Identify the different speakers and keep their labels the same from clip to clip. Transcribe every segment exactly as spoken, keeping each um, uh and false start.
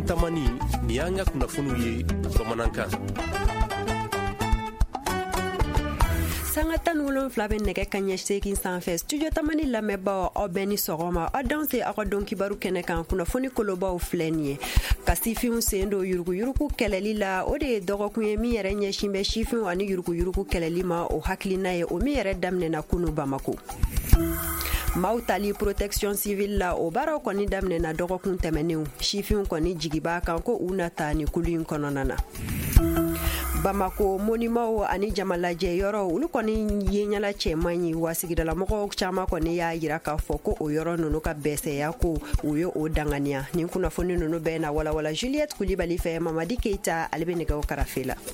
Speaker 1: tamani ni y'an ka kunnafoniw ye bamanankan.
Speaker 2: Sanga tan wolonfila bɛ nɛgɛ ka ɲɛ seegin sanfɛ studio tamani lamɛnbaaw aw bɛɛ ni sɔgɔma aw dan se aw ka dɔn kibaru kɛnɛ kan kunnafoni kolobaw filɛ nin ye ka sifinw sen don yuruguyurugu kɛlɛli la o de ye dɔgɔkun ye min yɛrɛ ɲɛsin bɛ sifinw ani yuruguyurugu kɛlɛli ma o hakilina ye o min yɛrɛ daminɛna kunu Bamako. Maaw tali protection civile la o baaraw kɔni daminɛna dɔgɔkun tɛmɛnenw sifinw kɔni jigibaa kan ko u na taa ni kulu in kɔnɔna na. Bamako monimaw ani jamalajɛ yɔrɔ olu kɔni ye ɲala cɛman ye wa sigidalamɔgɔw caman kɔni y'a yira k'a fɔ ko o yɔrɔ ninnu ka bɛsɛya ko u ye o danganiya nin kunnafoni ninnu bɛɛ na walawala Juliette Kulibali fɛ Mamadi Keita ale bɛ nɛgɛw karafe la.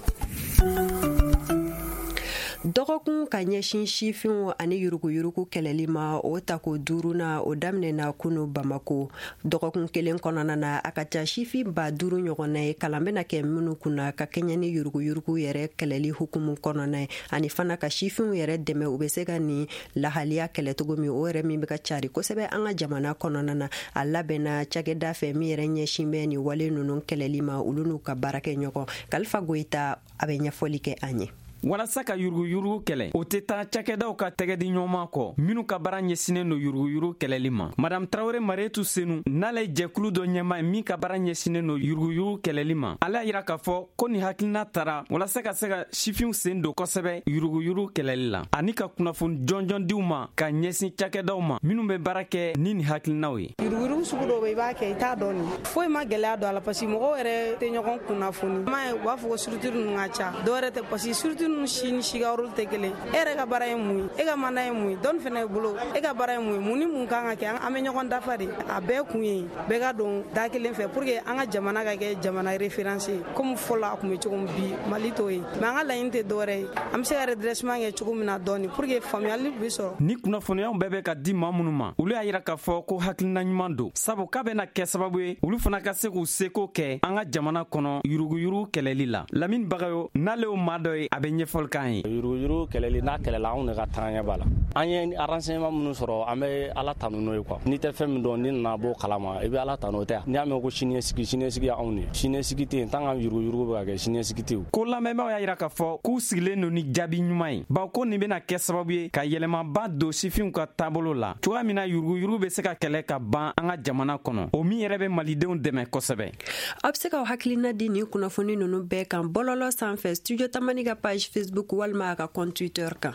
Speaker 2: Dɔgɔkun ka ɲɛsin sifinw ani yuruguyurugu kɛlɛli ma o tako duuruna o daminɛna kunu Bamako dɔgɔkun kelen kɔnɔna na a ka ca sifin ba duuru ɲɔgɔnna ye kalan bɛna kɛ minnu kunna ka kɛɲɛ ni yuruguyurugu yɛrɛ kɛlɛli hukumu kɔnɔna ye ani fana ka sifinw yɛrɛ dɛmɛ u bɛ se ka nin lahaliya kɛlɛ cogo min o yɛrɛ min bɛ ka cari kosɛbɛ an ka jamana kɔnɔna na a labɛnna cakɛda fɛ min yɛrɛ ɲɛsin bɛ nin wale ninnu kɛlɛli ma olu n'u ka baarakɛ ɲɔgɔn Kalifa Goyita a bɛ ɲɛfɔli kɛ an ye.
Speaker 3: Walasa ka yuruguyurugu kɛlɛ o tɛ taa cakɛdaw ka tɛgɛdi ɲɔgɔn kɔ minnu ka baara ɲɛsinen don yuruguyurugu kɛlɛli ma. Madame Traoré Marietou Senu n'ale jɛkulu dɔ ɲɛma min ka baara ɲɛsinen don yuruguyurugu kɛlɛli ma ale y'a yira k'a fɔ ko nin hakilina tara walasa ka se ka sifinw sen don kosɛbɛ yuruguyurugu kɛlɛli la ani ka kunnafoni jɔnjɔn diw ma ka ɲɛsin cakɛdaw ma minnu bɛ baara kɛ ni nin hakilinaw ye.
Speaker 4: Yuruguyurugu sugu dɔw bɛ i b'a kɛ i t'a dɔn nin foyi ma gɛlɛya don a la parce que mɔgɔw yɛrɛ tɛ ɲɔgɔn kunnafoni ma ye u b'a fɔ ko structure ninnu ka ca dɔwɛrɛ tɛ parce que structure ninnu si ni si ka rôle tɛ kelen e yɛrɛ ka baara ye mun ye e ka mandat ye mun ye dɔnni fana ye bolo e ka baara ye mun ye mun ni mun kan ka kɛ an bɛ ɲɔgɔn dafa de a bɛɛ kun ye bɛɛ ka don da kelen fɛ pour que an ka jamana ka kɛ jamana référence ye comme fɔlɔ a kun bɛ cogo min bi Mali t'o ye mais an ka laɲini tɛ dɔwɛrɛ ye an bɛ se ka redressement kɛ cogo min na dɔɔni pour que faamuyali bɛ sɔrɔ. Ni
Speaker 3: kunnafoniyaw bɛɛ bɛ ka di maa minnu ma olu y'a yira k'a fɔ ko hakilina ɲuman don sabu k'a bɛna kɛ sababu ye olu fana ka se k'u seko kɛ an ka jamana kɔnɔ yuruguyurugu kɛlɛli la Lamine Bagayo n'ale y'o maa dɔ ye a bɛ ɲɛfɔli k'an ye.
Speaker 5: Yuruguyurugu kɛlɛli n'a kɛlɛla anw de ka tagaɲɛ b'a la an ye renseignement minnu sɔrɔ an bɛ ala tanu n'o ye quoi n'i tɛ fɛn min dɔn ni nana bɔ kalama i bɛ ala tanu o tɛ n'i y'a mɛn ko siniɲɛsigi siniɲɛsigi ye anw de ye siniɲɛsigi tɛ yen tant que yuruguyurugu bɛ ka kɛ siniɲɛsigi tɛ yen. Ko lamɛnbaaw y'a yira k'a fɔ k'u sigilen don ni jaabi ɲuman ye bawo ko nin bɛna kɛ sababu ye ka yɛlɛmaba don sifinw ka taabolo la cogoya min na yuruguyurugu bɛ se ka kɛlɛ ka ban an ka jamana kɔnɔ o min yɛrɛ bɛ malidenw dɛmɛ kosɛbɛ.
Speaker 2: A bɛ se ka hakilina di nin kunnafoni ninnu bɛɛ kan bɔlɔlɔ sanfɛ studio tamani ka page Facebook walima a ka compte Twitter kan.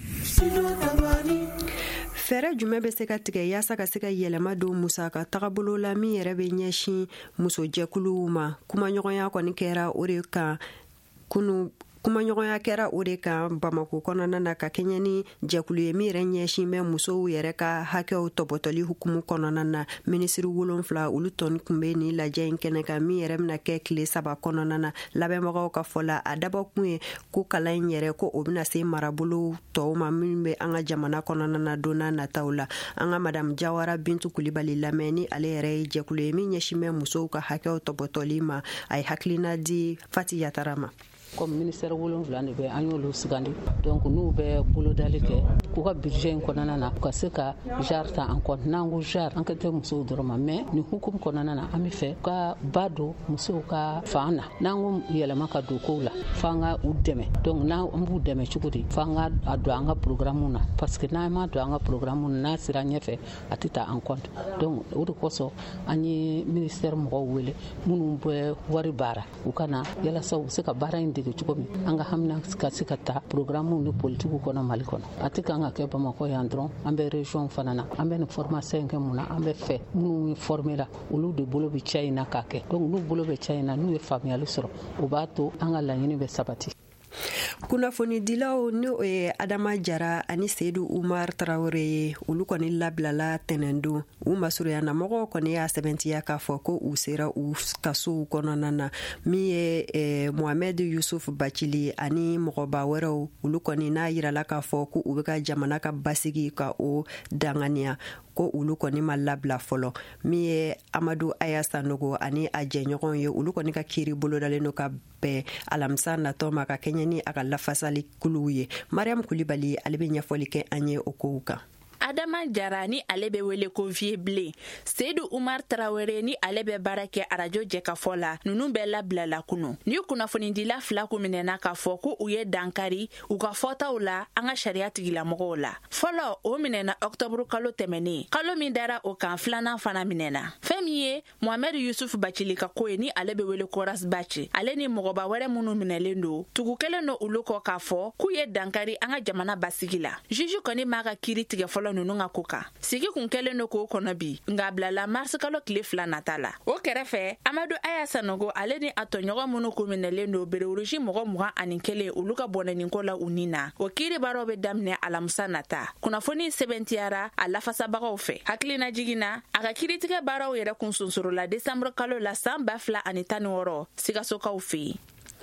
Speaker 2: Fɛɛrɛ jumɛn bɛ se ka tigɛ yaasa ka se ka yɛlɛma don musaka tagabolo la min yɛrɛ bɛ ɲɛsin musojɛkuluw ma kumaɲɔgɔnya kɔni kɛra o de kan kunu kumaɲɔgɔnya kɛra o de kan Bamako kɔnɔna na ka kɛɲɛ ni jɛkulu ye min yɛrɛ ɲɛsin bɛ musow yɛrɛ ka hakɛw tɔbɔtɔli hukumu kɔnɔna na minisiri wolonfila olu tɔni kun bɛ nin lajɛ in kɛnɛ kan min yɛrɛ bɛna kɛ tile saba kɔnɔna na labɛnbagaw ka fɔ la a dabɔkun ye ko kalan in yɛrɛ ko o bɛna se marabolo tɔw ma min bɛ an ka jamana kɔnɔna na don n'a nataw la an ka Madame Jawara Bintu Kulibali lamɛn ni ale yɛrɛ ye jɛkulu ye min ɲɛsin bɛ musow ka hakɛw tɔbɔtɔli ma a ye hakilina di Fati Yatara ma.
Speaker 6: Comme ministère wolonfila de bɛ an y'olu sugandi donc n'u bɛ bolodali kɛ k'u ka budget in kɔnɔna na u ka se ka jar ta en compte n'an ko jar an kɛ tɛ musow dɔrɔn ma mais nin hukumu kɔnɔna na an bɛ fɛ ka ba don musow ka fan na n'an ko yɛlɛma ka don kow la f'an ka u dɛmɛ donc n'an b'u dɛmɛ cogo di f'an ka a don an ka programme na parce que n'an ma don an ka programme na n'a sera ɲɛfɛ a tɛ ta en compte donc o de kosɔn an ye ministère mɔgɔw wele minnu bɛ wari baara u ka na yalasa u bɛ se ka baara in dege cogo min an ka hamina ka se ka taa programme ni politiku kɔnɔ Mali kɔnɔ a tɛ kan ka kɛ Bamako yan dɔrɔn an bɛ région fana na an bɛ nin formation kɛ mun na an bɛ fɛ minnu ye formé la olu de bolo bɛ cɛ in na k'a kɛ donc n'u bolo bɛ cɛ in na n'u ye faamuyali sɔrɔ o b'a to an ka laɲini bɛ sabati.
Speaker 2: Kunnafonidilaw ni o ye Adama Jara ani Seydou Umar Traoré ye olu kɔni labilala tɛnɛndon u masurunyana mɔgɔw kɔni y'a sɛbɛntiya k'a fɔ ko u sera u kasow kɔnɔna na min ye eh, Mohamed Yusuf Bacili ani mɔgɔba wɛrɛw olu kɔni n'a yirala k'a fɔ ko u bɛ ka jamana ka basigi ka o danganiya ko olu kɔni ma labila fɔlɔ min ye Amadu Aya Sanogo ani a jɛɲɔgɔn ye olu kɔni ka kiiri bolodalen do ka bɛn alamisa natɔ ma ka kɛɲɛ ni a ka lafasali kuluw ye. Mariam Kulibali ale bɛ ɲɛfɔli kɛ an ye o kow kan.
Speaker 7: Adama Jara ni ale be wele ko Vieux Blé, Seydou Oumar Traoré ni ale be baara kɛ arajo jɛkafɔ la, nunu bɛɛ labilala kunu. Ni kunnafonidila fila ku minɛna k'a fɔ ko u ye dankari u ka fɔtaw la an ka sariya tigilamɔgɔw la. Fɔlɔ o minɛna octobre kalo tɛmɛnen, kalo min dara o kan filanan fana minɛna. Fɛn min ye Mohamed Yusuf Bacili ka ko ye ni ale be wele ko Ras Baci, ale ni mɔgɔba wɛrɛ minnu minɛlen don, tugu kelen no olu kɔ k'a fɔ k'u ye dankari an ka jamana basigi la. Juge kɔni m'a ka kiiri tigɛ fɔlɔ nunu ka ko kan. Sigi kun kelen no k'o kɔnɔ bi, nga bilala mars kalo tile fila nata la. O kɛrɛfɛ Amadu Aya Sanogo ale ni a tɔɲɔgɔn minnu ko minɛlen don Berewurusi mɔgɔ mugan ani kelen olu ka bɔnɛninko la u ni na. O kiiri baaraw be daminɛ alamisa nata. Kunnafoni sɛbɛntiyara a lafasabagaw fɛ. Hakilina jiginna a ka kiiritigɛ baaraw yɛrɛ kun sunsorola Desanburu kalo la san ba fila ani tan ni wɔɔrɔ Sikasokaw fɛ.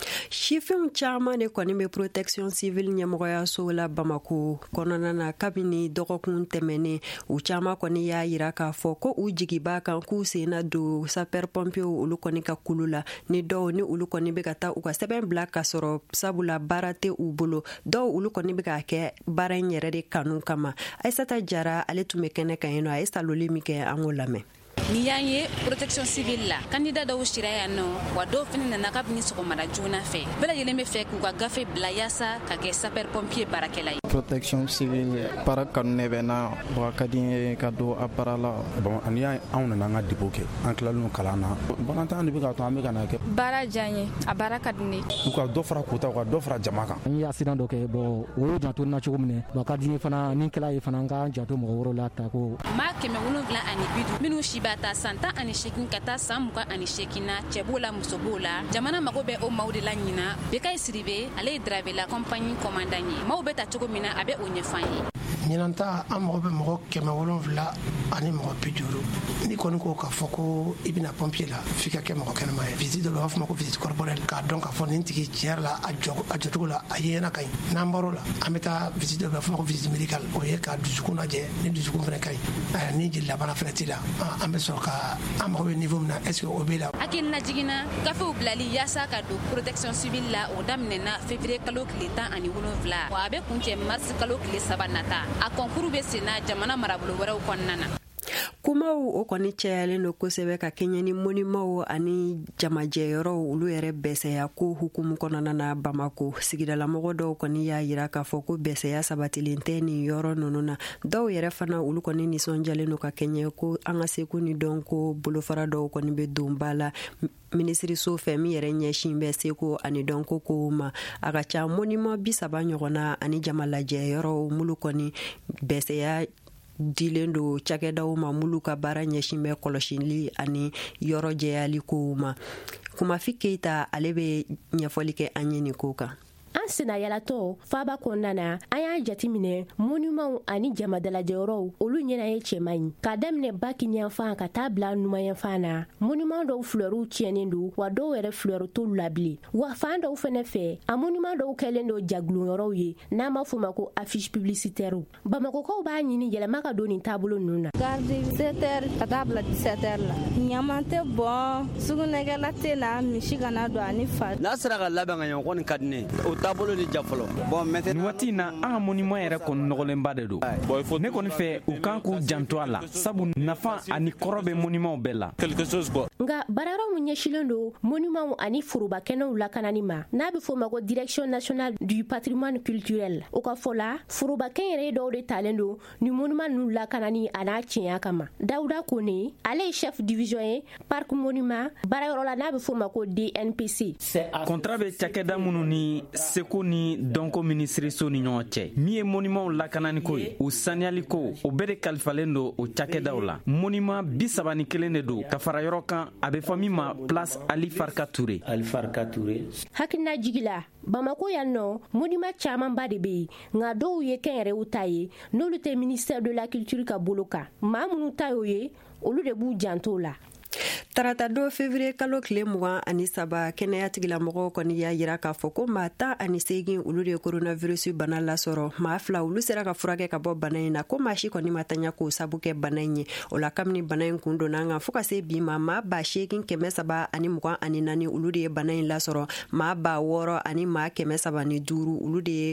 Speaker 2: Sifinw caman de kɔni bɛ protection civile ɲɛmɔgɔyaso la Bamako kɔnɔna na kabini dɔgɔkun tɛmɛnen u caman kɔni y'a yira k'a fɔ ko u jigi b'a kan k'u senna don sapeur pompier olu kɔni ka kulu la ni dɔw ni olu kɔni bɛ ka taa u ka sɛbɛn bila ka sɔrɔ sabula baara tɛ u bolo dɔw olu kɔni bɛ ka kɛ baara in yɛrɛ de kanu kama. Aissata Jara ale tun bɛ kɛnɛ kan yen nɔ a ye saloli min kɛ an k'o lamɛn.
Speaker 8: Ni y'an ye protection civile la candidat dɔw sira yan nɔ wa dɔw fana nana kabini sɔgɔmada joona fɛ bɛɛ lajɛlen bɛ fɛ k'u ka gafe bila yaasa ka kɛ sapeur pompier baarakɛla ye.
Speaker 9: Protection civile baara kanu ne bɛ na wa ka di ye ka don a baara la.
Speaker 10: Bon ani anw nana an ka debo kɛ an tilalen kalan na balantan de bɛ ka to an bɛ ka na kɛ.
Speaker 11: Baara diya n ye a baara ka di ne.
Speaker 10: U ka dɔ fara kota u ka dɔ fara jama kan.
Speaker 12: An ye accident dɔ kɛ bon o y'o janto na cogo min na ka di ye fana ni kɛla ye fana an ka janto mɔgɔ wɛrɛw la ta ko.
Speaker 8: Maa kɛmɛ wolonwula ani bi duuru minnu si b'a ta san tan ani seegin ka taa san mugan ani seegin na cɛ b'o la muso b'o la jamana mago bɛ o maaw de la ɲina Bekayi Siribe ale ye Drabe la compagnie commandant ye maaw bɛ ta cogo min na a bɛ o ɲɛfan ye.
Speaker 13: Ɲinanta an mago bɛ mɔgɔ kɛmɛ wolonwula ani mɔgɔ bi duuru ni kɔni ko k'a fɔ ko i bɛna pompier la f'i ka kɛ mɔgɔ kɛnɛma ye visite dɔ b'a fɔ ma ko visite corporelle k'a dɔn k'a fɔ nin tigi tiɲɛ yɛrɛ la a jɔ a jɔcogo la a ye ɲɛna ka ɲi n'an bɔr'o la an bɛ taa visite dɔ b'a fɔ ma ko visite médicale o ye ka dusukun lajɛ ni dusukun fana ka ɲi ni jeli labana fana t'i la an bɛ sɔrɔ ka an mago bɛ niveau min na est ce que o bɛ la.
Speaker 8: Hakilina jiginna gafew bilali yaasa ka don protection civile la o daminɛna février kalo tile tan ani wolonwula wa a bɛ kuncɛ mars kalo tile saba nata a concours bɛ senna jamana marabolo wɛrɛw kɔnɔna na.
Speaker 2: Kumaw o kɔni cɛyalen don kosɛbɛ ka kɛɲɛ ni monimaw ani jamajɛyɔrɔw olu yɛrɛ bɛsɛya ko hukumu kɔnɔna na Bamako sigidalamɔgɔ dɔw kɔni y'a yira k'a fɔ ko bɛsɛya sabatilen tɛ nin yɔrɔ ninnu na dɔw yɛrɛ fana olu kɔni nisɔndiyalen don ka kɛɲɛ ko an ka seko ni dɔn ko bolofara dɔw kɔni bɛ don ba la minisiriso fɛ min yɛrɛ ɲɛsin bɛ seko ani dɔn ko kow ma a ka ca monima bi saba ɲɔgɔnna ani jamalajɛyɔrɔw mulu kɔni bɛsɛya dilen do cakɛdaw ma mulu ka baara ɲɛsin bɛ kɔlɔsili ani yɔrɔ jɛyali kow ma. Kumafi Keita ale bɛ ɲɛfɔli kɛ an ye nin ko kan.
Speaker 14: An senayalatɔ faaba kɔnɔna na an y'a jateminɛ monumentw ani jamadalajɛyɔrɔw olu ɲɛna ye cɛman ɲi k'a daminɛ bakiniyanfan ka taa bila numanyanfan na monument dɔw fleurs tiɲɛnen don wa dɔw yɛrɛ fleurs t'olu la bilen wa fan dɔw fɛnɛ fɛ a monument dɔw kɛlen don jagulonyɔrɔw ye n'an b'a fɔ ma ko affiche publicitaire Bamakokaw b'a ɲini yɛlɛma ka don nin taabolo ninnu na.
Speaker 11: Garde sept heures ka taa bila dix-sept heures la ɲaman tɛ bɔn sugunɛkɛla tɛ na misi kana don ani fa
Speaker 15: n'a sera ka labɛn ka ɲɛ kɔni ka di ne taabolo de ja fɔlɔ bon maintenant
Speaker 3: nin waati na an ka monument yɛrɛ kɔni nɔgɔlenba de don ne kɔni fɛ u kan k'u janto a la sabu nafa ani kɔrɔ bɛ monument bɛɛ la quelque chose quoi.
Speaker 14: Nga baarayɔrɔ min ɲɛsilen don monument ani forobakɛnɛw lakanani ma n'a bɛ fɔ ma ko direction nationale du patrimoine culturel o ka fɔ la forobakɛn yɛrɛ dɔw de talen don ni monument ninnu lakanani a n'a tiɲɛya kama. Dawuda Kone ale ye chef division ye parc monument baarayɔrɔ la n'a bɛ fɔ ma ko D N P C.
Speaker 3: Contrat bɛ cakɛda minnu ni seko ni dɔnko minisiriso ni ɲɔgɔn cɛ min ye monumentw lakanani ko ye o saniyali ko o bɛɛ de kalifalen don o cakɛdaw la monument bi saba ni kelen de don ka fara yɔrɔ kan a bɛ fɔ min ma place Ali Farka Touré.
Speaker 15: Ali Farka Touré.
Speaker 14: Hakilina jigila Bamako yan nɔ monument camanba de bɛ yen nka dɔw ye kɛnyɛrɛyew ta ye n'olu tɛ ministère de la culture ka bolo kan maa minnu ta y'o ye olu de b'u janto la.
Speaker 2: Tarata do février kalo tile mugan ani saba kɛnɛya tigilamɔgɔw kɔni y'a yira k'a fɔ ko maa tan ani seegin olu de ye coronavirus bana lasɔrɔ maa fila olu sera ka furakɛ ka bɔ bana in na ko maa si kɔni ma tanya k'o sabu kɛ bana in ye o la kabini bana in kun donna an kan fo ka se bi ma maa ba seegin kɛmɛ saba ani mugan ani naani olu de ye bana in lasɔrɔ maa ba wɔɔrɔ ani maa kɛmɛ saba ni duuru olu de ye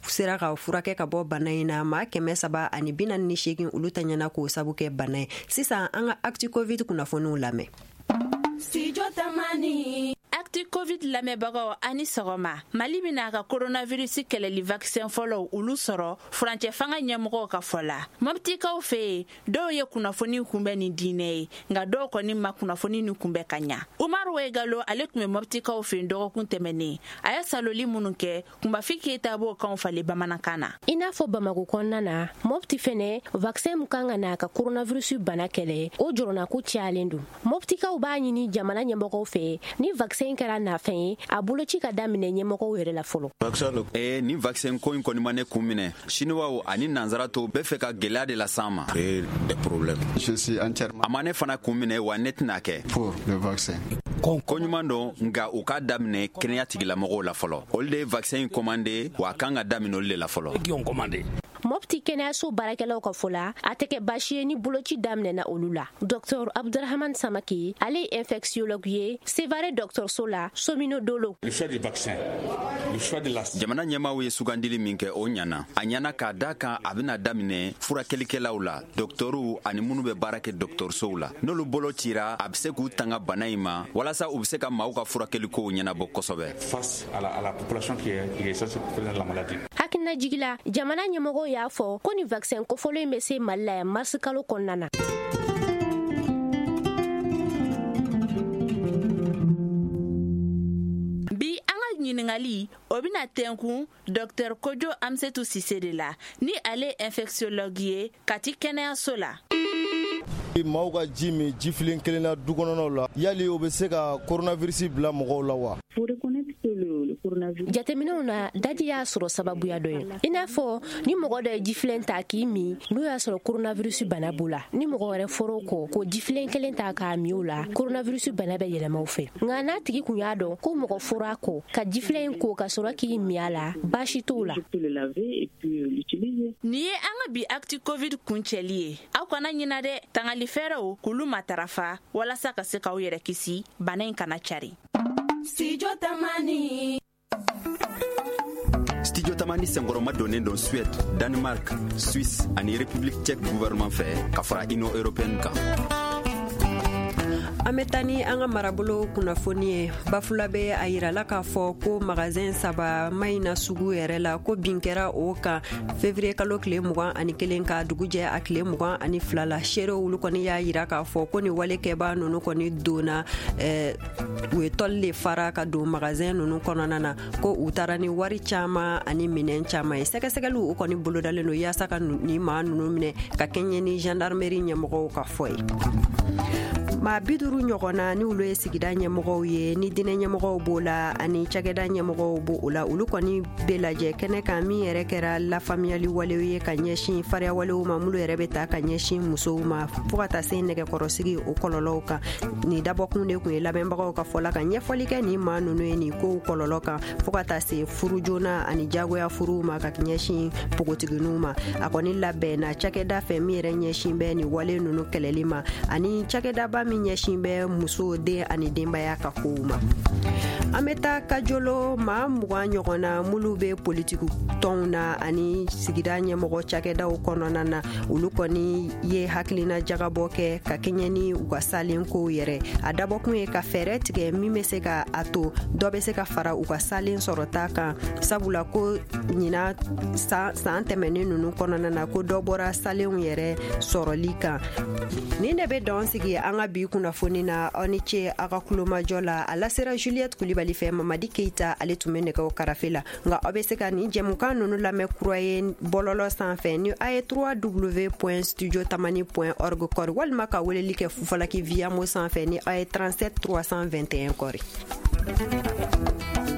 Speaker 2: sera ka furakɛ ka bɔ bana in na ma kɛmɛ saba ani bi naani ni seegin olu ta ɲɛna k'o sabu kɛ bana ye. Sisan an ka acti covid kunnafoniw lamɛn.
Speaker 7: Studio Tamani. Acti Covid lamɛbagaw ani sɔgɔma. Mali bɛna ka coronavirus kɛlɛli vaccin fɔlɔ ulu sɔrɔ furancɛ fanga ɲɛmɔgɔw ka fɔ la. Moptikaw fɛ dɔw ye kunnafoni kunbɛn ni diinɛ ye nka dɔw kɔni ma kunnafoni ni kunbɛn ka ɲa. Umaru Wegalo ale tun bɛ Moptikaw fɛ dɔgɔkun tɛmɛnen. A ye saloli minnu kɛ Kunbafi Keyita b'o kanw falen bamanankan na.
Speaker 14: I n'a fɔ Bamako kɔnɔna na Mopti fɛnɛ vaccin mun kan ka na ka coronavirus bana kɛlɛ o jɔrɔna ko cayalen don. Moptikaw b'a ɲini jamana ɲɛmɔgɔw fɛ ni vaccin kɛra nafɛn ye a boloci ka daminɛ ɲɛmɔgɔw yɛrɛ la fɔlɔ.
Speaker 16: Eh, ni vaccin ko in kɔni ma ne kun minɛ Chinois ani nanzara tɔw bɛɛ fɛ ka gɛlɛya de las'an ma. Des problèmes. Je suis entièrement. A ma ne fana kun minɛ wa ne tɛna kɛ. Pour le vaccin. Ko ɲuman don nka u ka daminɛ kɛnɛya tigilamɔgɔw la fɔlɔ. Olu de ye vaccin in commandé wa a kan ka daminɛ olu de la fɔlɔ.
Speaker 14: Mopti kɛnɛyaso baarakɛlaw ka fɔ la a tɛ kɛ baasi ye ni boloci daminɛna olu la. Docteur Abdurrahman Samaki ale ye infectiologue ye Sevare dɔgɔtɔrɔso la Somino Dolo.
Speaker 16: Le choix du vaccin, le choix de la. Jamana ɲɛmaaw ye sugandili min kɛ o ɲana a ɲana k'a da kan a bɛna daminɛ furakɛlikɛlaw la docteurw ani minnu bɛ baara kɛ docteursow la n'olu bolo cira a bɛ se k'u tanga bana in ma walasa u bɛ se ka maaw ka furakɛlikow ɲɛnabɔ kosɛbɛ. Face à la, à la population qui est qui est censée prendre la maladie.
Speaker 14: Hakilina jigila jamana ɲɛmɔgɔw y'a fɔ ko ni vaccin kofɔlen bɛ se Mali la yan mars kalo kɔnɔna na.
Speaker 7: Bi an ka ɲiningali o bɛna tɛnkun Docteur Kojo Amsetu Sise de la ni ale infectiologue ye Kati kɛnɛyaso la.
Speaker 17: Maaw ka ji min ji filen kelen na du kɔnɔnaw la yali o bɛ se ka coronavirus bila mɔgɔw la wa?
Speaker 14: Jateminɛw na daji y'a sɔrɔ sababuya dɔ ye i n'a fɔ ni mɔgɔ dɔ ye jifilen ta k'i min n'o y'a sɔrɔ coronavirus bana b'o la ni mɔgɔ wɛrɛ fɔr'o kɔ ko jifilen kelen ta k'a min o la coronavirus bana bɛ yɛlɛma o fɛ nka n'a tigi kun y'a dɔn ko mɔgɔ fɔr'a kɔ ka jifilen in ko ka sɔrɔ k'i min a la baasi t'o la.
Speaker 7: Ni ye an ka bi acti covid kuncɛli ye aw kana ɲina dɛ tangali fɛɛrɛw k'olu matarafa walasa ka se k'aw yɛrɛ kisi bana in kana cari. Studio Tamani.
Speaker 16: Studio Tamani senkɔrɔma donnen don Suède, Danemark, Suisse ani République tchèque gouvernement fɛ ka fara Union européenne kan.
Speaker 2: An bɛ taa ni an ka marabolo kunnafoni ye Bafula bɛ a yirala k'a fɔ ko magasin saba Mayina sugu yɛrɛ la ko bin kɛra o kan février kalo tile mugan ani kelen ka dugujɛ a tile mugan ani fila la seerew olu kɔni y'a yira k'a fɔ ko ni walekɛba ninnu kɔni donna ɛɛ u ye tɔli de fara ka don magasin ninnu kɔnɔna na ko u taara ni wari caman ani minɛn caman ye sɛgɛsɛgɛliw o kɔni bolodalen don yaasa ka ni maa ninnu minɛ ka kɛɲɛ ni gendarmerie ɲɛmɔgɔw ka fɔ ye. maa bi duuru ɲɔgɔnna ni olu ye sigida ɲɛmɔgɔw ye ni dinɛ ɲɛmɔgɔw b'o la ani cakɛda ɲɛmɔgɔw b'o la olu kɔni bɛ lajɛ kɛnɛ kan min yɛrɛ kɛra lafaamuyali walew ye ka ɲɛsin fariya walew ma minnu yɛrɛ bɛ taa ka ɲɛsin musow ma fo ka taa se nɛgɛkɔrɔsigi o kɔlɔlɔw kan ni dabɔkun de kun ye labɛnbagaw ka fɔla ka ɲɛfɔli kɛ ni maa ninnu ye nin kow kɔlɔlɔ kan fo ka taa se furu joona ani jagoya furuw ma ka ɲɛsin pogotigininw ma a kɔni labɛnna cakɛda fɛ min yɛrɛ ɲɛsin bɛ ni wale ninnu kɛlɛli ma ani cakɛdaba min ɲɛsin bɛ muso den ani denbaya ka kow ma. An bɛ taa Kajolo maa mugan ɲɔgɔnna mulu bɛ politiki tɔnw na ani sigida ɲɛmɔgɔ cakɛdaw kɔnɔna na olu kɔni ye hakilina jagabɔ kɛ ka kɛɲɛ ni u ka salen kow yɛrɛ a dabɔkun ye ka fɛɛrɛ tigɛ min bɛ se ka a to dɔ bɛ se ka fara u ka salen sɔrɔta kan sabula ko ɲina san san tɛmɛnen ninnu kɔnɔna na ko dɔ bɔra salenw yɛrɛ sɔrɔli kan. Nin de bɛ dɔn sigi an ka bi kunnafoni na aw ni ce aw ka kulomajɔ la a lasera Juliette Kulibali fɛ Mamadi Keita ale tun bɛ nɛgɛw karafe la nka aw bɛ se ka nin jɛmukan ninnu lamɛn kura ye bɔlɔlɔ sanfɛ ni a ye w w w point studio tamani point org kɔri walima ka weleli kɛ fufalaki via mo sanfɛ ni a ye trente-sept trois cent vingt et un kɔri.